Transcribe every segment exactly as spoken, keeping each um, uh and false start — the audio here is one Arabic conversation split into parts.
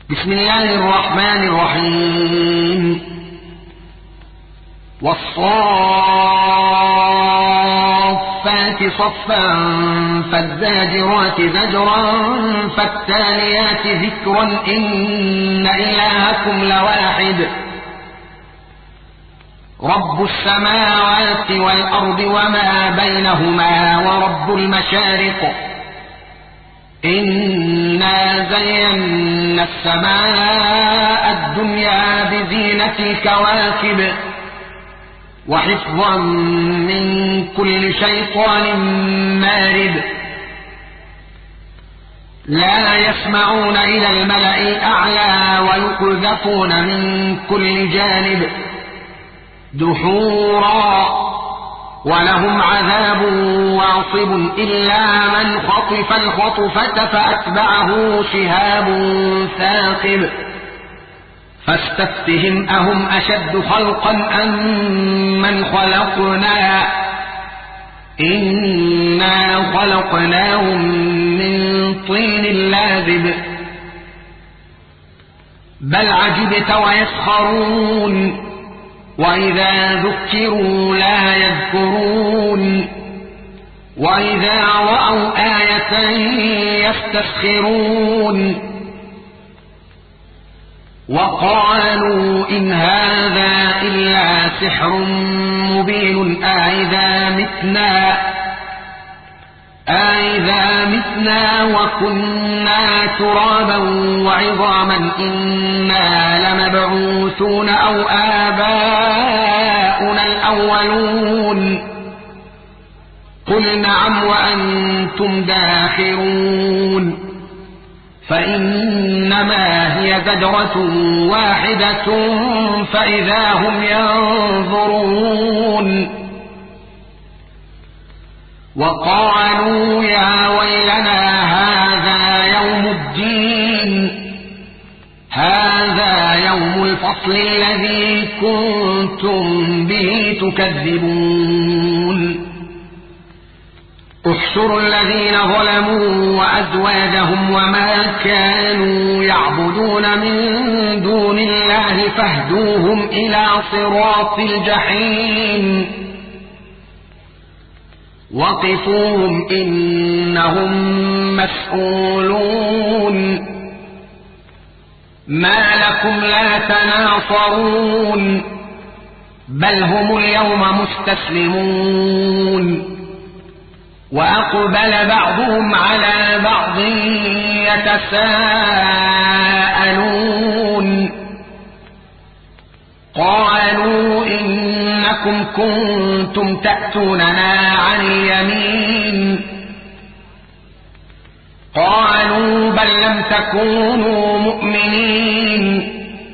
بسم الله الرحمن الرحيم. والصافات صفا فالزاجرات زجرا فالتاليات ذكرا إن إلهكم لواحد رب السماوات والأرض وما بينهما ورب المشارق إنا زينا السماء الدنيا بزينة الكواكب وحفظا من كل شيطان مارد لا يسمعون إلى الملأ الأعلى ويقذفون من كل جانب دحورا ولهم عذاب واصب إلا من خطف الخطفة فأتبعه شهاب ثاقب فاستفتهم أهم أشد خلقا أم من خلقنا إنا خلقناهم من طين لازب بل عجبت ويسخرون وإذا ذكروا لا يذكرون وإذا رأوا آية يستسخرون وقالوا إن هذا إلا سحر مبين أإذا متنا أإذا متنا وكنا ترابا وعظاما إنا لمبعوثون أو آباؤنا الأولون قل نعم وأنتم داخرون فإنما هي زجرة واحدة فإذا هم ينظرون وقالوا يا ويلنا هذا يوم الدين هذا يوم الفصل الذي كنتم به تكذبون احشروا الذين ظلموا وأزواجهم وما كانوا يعبدون من دون الله فاهدوهم إلى صراط الجحيم وقفوهم إنهم مسؤولون ما لكم لا تناصرون بل هم اليوم مستسلمون وأقبل بعضهم على بعض يتساءلون قالوا إنكم كنتم تأتوننا عن اليمين قالوا بل لم تكونوا مؤمنين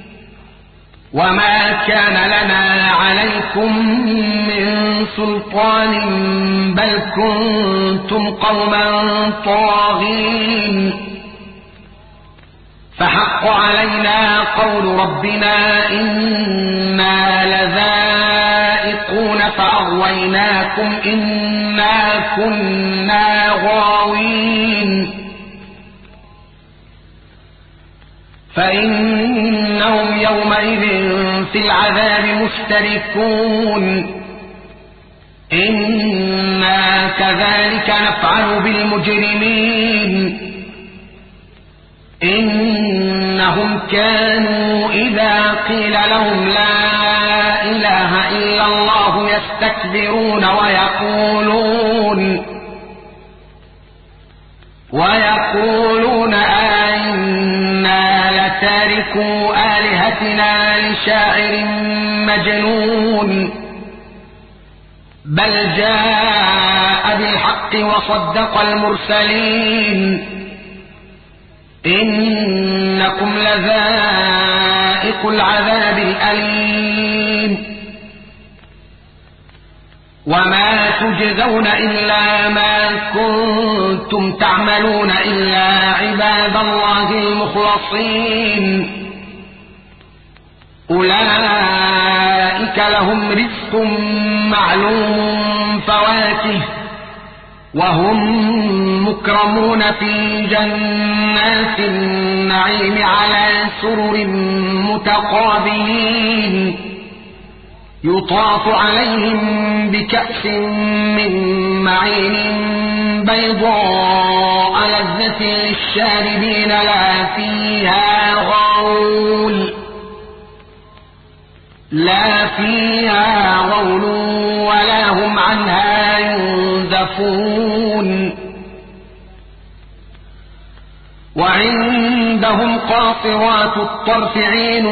وما كان لنا عليكم من سلطان بل كنتم قوما طاغين فحق علينا قول ربنا إنا لذائقون فأغويناكم إنا كنا غاوين فإنهم يومئذ في العذاب مشتركون إنا كذلك نفعل بالمجرمين إنهم كانوا إذا قيل لهم لا إله إلا الله يستكبرون ويقولون ويقولون أئنا لتاركو آلهتنا لشاعر مجنون بل جاء بالحق وصدق المرسلين إنكم لذائق العذاب الأليم وما تجزون إلا ما كنتم تعملون إلا عباد الله المخلصين أولئك لهم رزق معلوم فواكه وهم مكرمون في جنات النعيم النعيم على سرر متقابلين يطاف عليهم بكأس من معين بيضاء لذة للشاربين لا فيها غول لا فيها غول ولا هم عنها ينزفون وعندهم قاصرات الطرف عين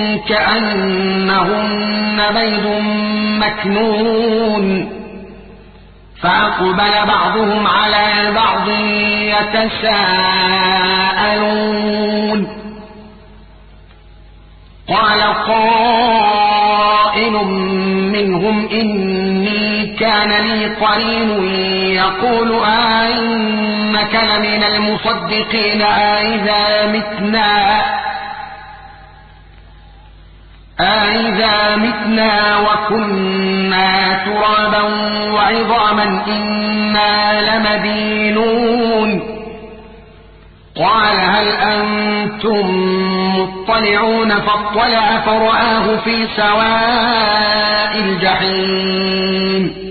كأنهن بيض مكنون فأقبل بعضهم على بعض يتساءلون قال قائل منهم إني كان لي قرين يقول أئنك لمن المصدقين أئذا متنا أئذا متنا وكنا ترابا وعظاما إنا لمدينون قال هل أنتم مطلعون فاطلع فرآه في سواء الجحيم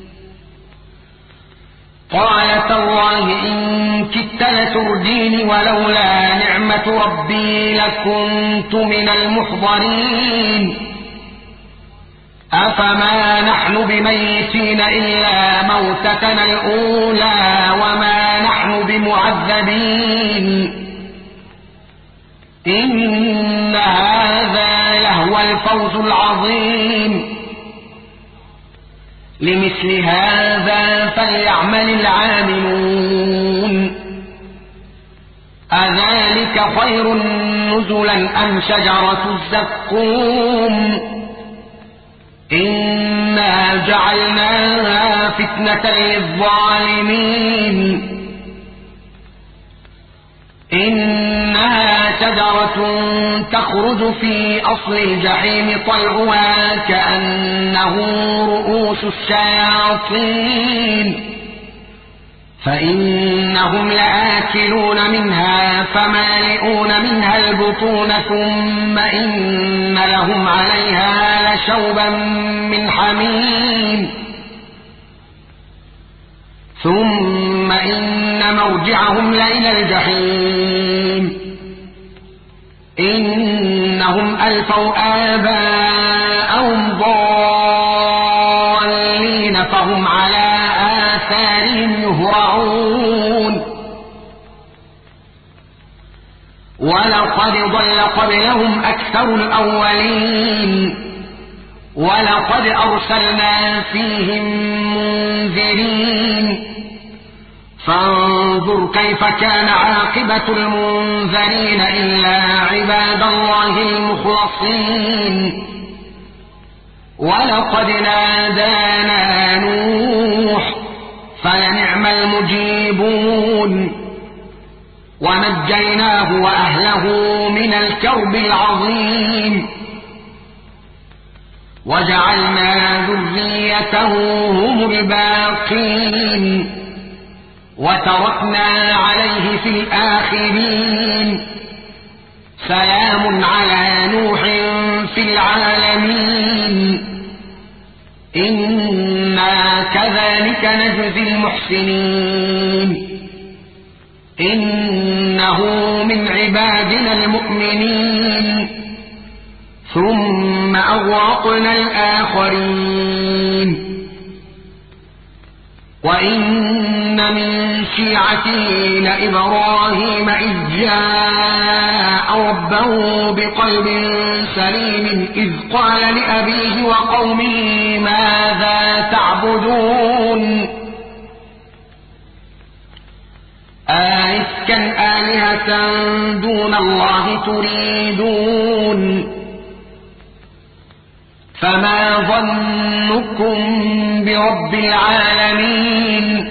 قال تالله إن كدت لترديني ولولا نعمة ربي لكنت من المحضرين أفما نحن بميتين إلا موتتنا الأولى وما نحن بمعذبين إن هذا لهو الفوز العظيم لمثل هذا فليعمل العاملون أذلك خير نزلا أم شجرة الزقوم إنا جعلناها فتنة للظالمين إنها شجرة تخرج في أصل الجحيم طلعها كأنه رؤوس الشياطين فإنهم لآكلون منها فمالئون منها البطون ثم إن لهم عليها لشوبا من حميم ثم إن مرجعهم لإلى الجحيم إنهم ألفوا آباءهم ضالين فهم على آثارهم يهرعون ولقد ضل قبلهم أكثر الأولين ولقد أرسلنا فيهم منذرين فانظر كيف كان عاقبة المنذرين إلا عباد الله المخلصين ولقد نادانا نوح فلنعم المجيبون ونجيناه وأهله من الكرب العظيم وجعلنا ذريته هم الباقين وتركنا عليه في الآخرين سلام على نوح في العالمين إنا كذلك نجزي المحسنين إنه من عبادنا المؤمنين ثم أغرقنا الآخرين وإن من شيعته لإبراهيم إذ جاء ربه بقلب سليم إذ قال لأبيه وقومه ماذا تعبدون أئفكا آلهة دون الله تريدون فما ظنكم برب العالمين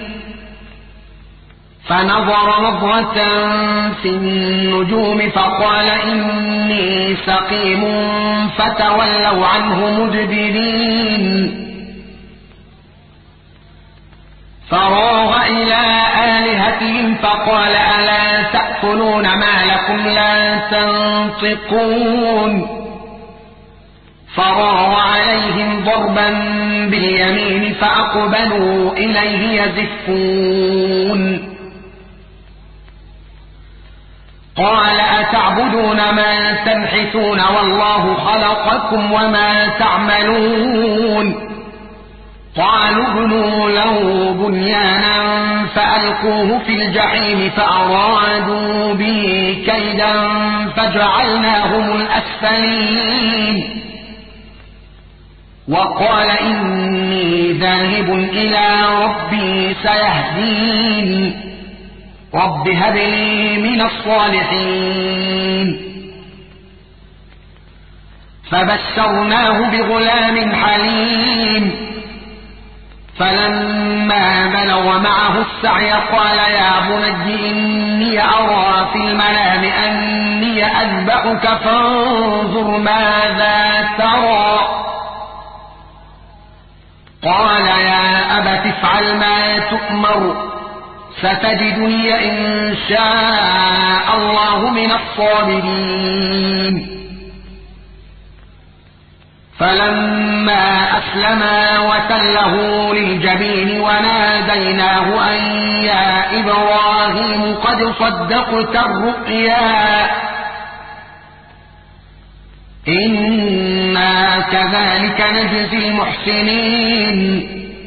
فنظر نظرة في النجوم فقال إني سقيم فتولوا عنه مدبرين فراغ إلى آلهتهم فقال ألا تأكلون ما لكم لا تنطقون فراغ عليهم ضربا باليمين فأقبلوا إليه يزفون قال أتعبدون ما تنحتون والله خلقكم وما تعملون قالوا ابنوا له بنيانا فألقوه في الجحيم فأرادوا به كيدا فجعلناهم الأسفلين وقال إني ذاهب إلى ربي سيهدين رب هب لي من الصالحين فبشرناه بغلام حليم فلما بلغ معه السعي قال يا بني إني أرى في المنام أني أذبحك فانظر ماذا ترى قال يا أبت افعل ما تؤمر ستجدني إن شاء الله من الصابرين فلما أسلما وتله للجبين وناديناه أن يا إبراهيم قد صدقت الرؤيا إنا كذلك نجزي المحسنين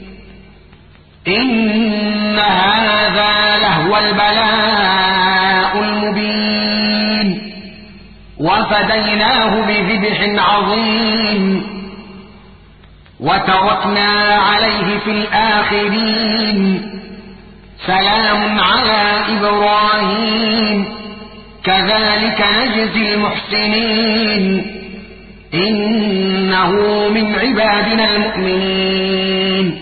إن هذا لهو البلاء المبين وفديناه بذبح عظيم وتركنا عليه في الآخرين سلام على إبراهيم كذلك نجزي المحسنين إنه من عبادنا المؤمنين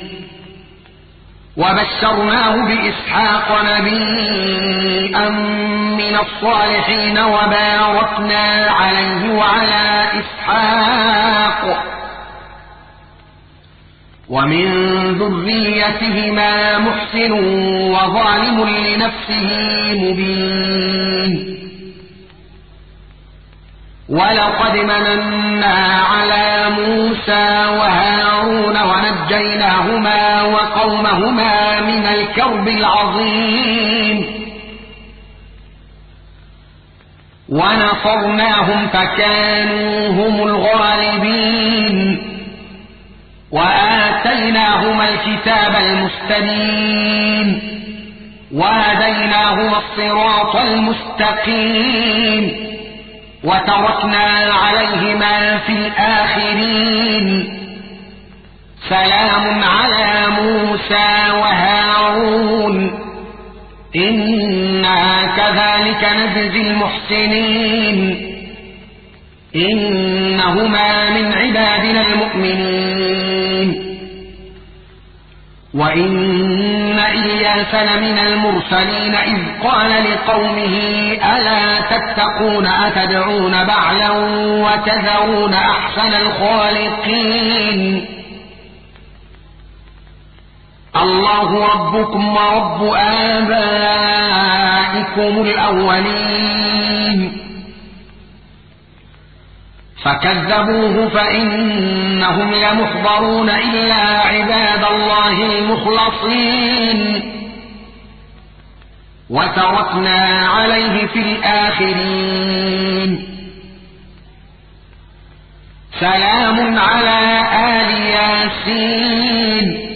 وبشرناه بإسحاق نبيا من الصالحين وباركنا عليه وعلى إسحاق ومن ذريتهما محسن وظالم لنفسه مبين ولقد مننا على موسى وهارون ونجيناهما وقومهما من الكرب العظيم ونصرناهم فكانوا هم الغالبين وآتيناهما الكتاب المستبين وهديناهما الصراط المستقيم وتركنا عليهما في الآخرين سلام على موسى وهارون إنا كذلك نجزي المحسنين إنهما من عبادنا المؤمنين وإن إلياس لمن المرسلين إذ قال لقومه ألا تتقون أتدعون بعلا وتذرون أحسن الخالقين الله ربكم ورب آبائكم الأولين فكذبوه فإنهم لمحضرون إلا عباد الله المخلصين وتركنا عليه في الآخرين سلام على آل ياسين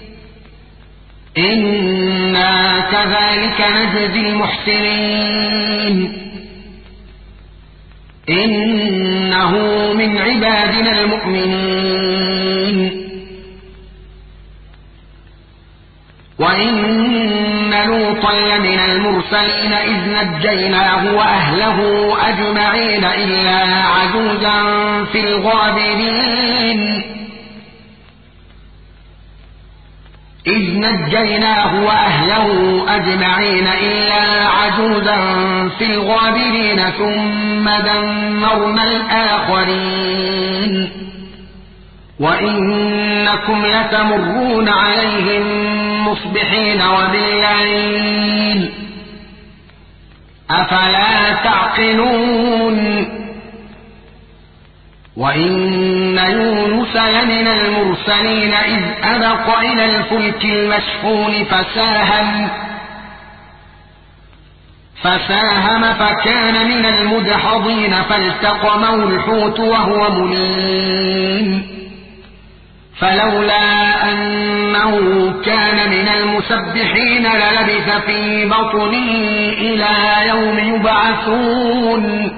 إنا كذلك نجزي المحسنين إنه من عبادنا المؤمنين وإن لوطا لمن المرسلين إذ نجيناه وأهله أجمعين إلا عجوزا في الغابرين إذ نجيناه وأهله أجمعين إلا عجوزا في الغابرين ثم دمرنا الآخرين وإنكم لتمرون عليهم مصبحين وبالليل أفلا تعقلون وإن يونس لمن المرسلين إذ أبق إلى الفلك المشحون فساهم فساهم فكان من المدحضين فالتقمه الحوت وهو مليم فلولا أنه كان من المسبحين للبث في بطنه إلى يوم يبعثون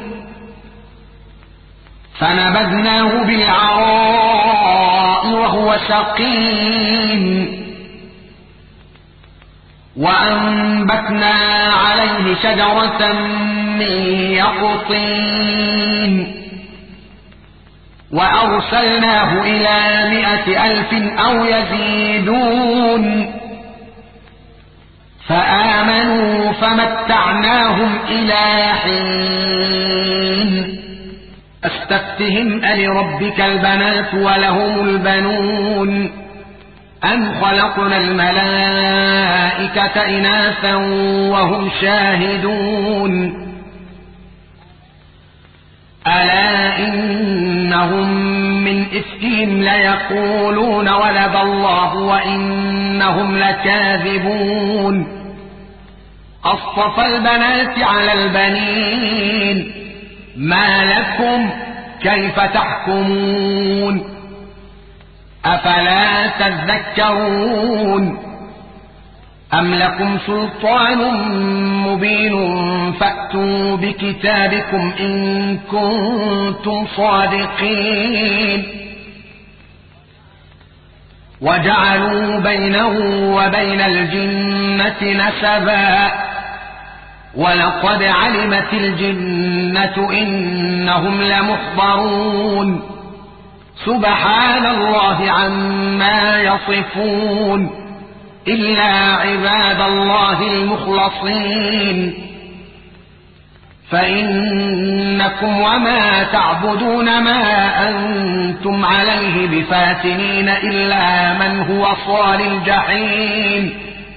فنبذناه بالعراء وهو سقيم وأنبتنا عليه شجرة من يقطين وأرسلناه إلى مائة ألف أو يزيدون فآمنوا فمتعناهم إلى حين أستفتهم ألربك البنات ولهم البنون أم خلقنا الملائكة إناثا وهم شاهدون ألا إنهم من إفكهم ليقولون ولد الله وإنهم لكاذبون أصطفى البنات على البنين ما لكم كيف تحكمون أفلا تذكرون أم لكم سلطان مبين فأتوا بكتابكم إن كنتم صادقين وجعلوا بينه وبين الجنة نسبا ولقد علمت الجنة إنهم لمحضرون سبحان الله عما يصفون إلا عباد الله المخلصين فإنكم وما تعبدون ما أنتم عليه بفاتنين إلا من هو صال الجحيم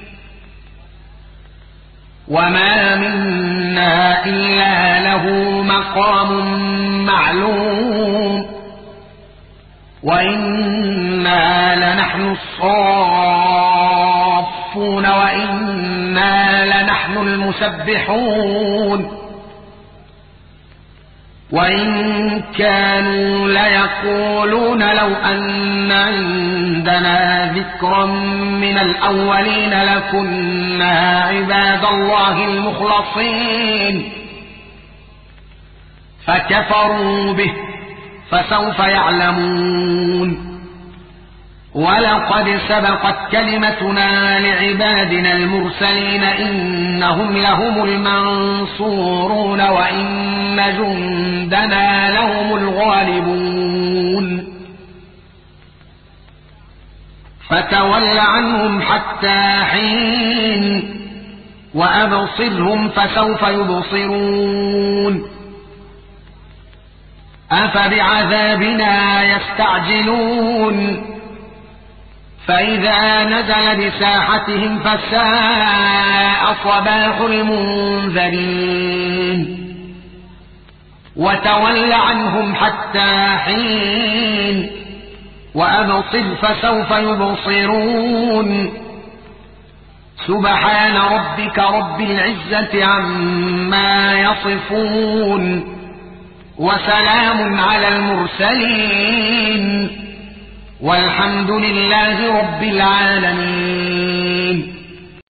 وما منا إلا له مقام معلوم وإنا لنحن الصافون وإنا لنحن المسبحون وإن كانوا ليقولون لو أن عندنا ذكرا من الأولين لكنا عباد الله المخلصين فكفروا به فسوف يعلمون ولقد سبقت كلمتنا لعبادنا المرسلين إنهم لهم المنصورون وإن جندنا لهم الغالبون فتول عنهم حتى حين وأبصرهم فسوف يبصرون أفبعذابنا يستعجلون فإذا نزل بساحتهم فساء صباح المنذرين وتول عنهم حتى حين وأبصر فسوف يبصرون سبحان ربك رب العزة عما يصفون وسلام على المرسلين والحمد لله رب العالمين.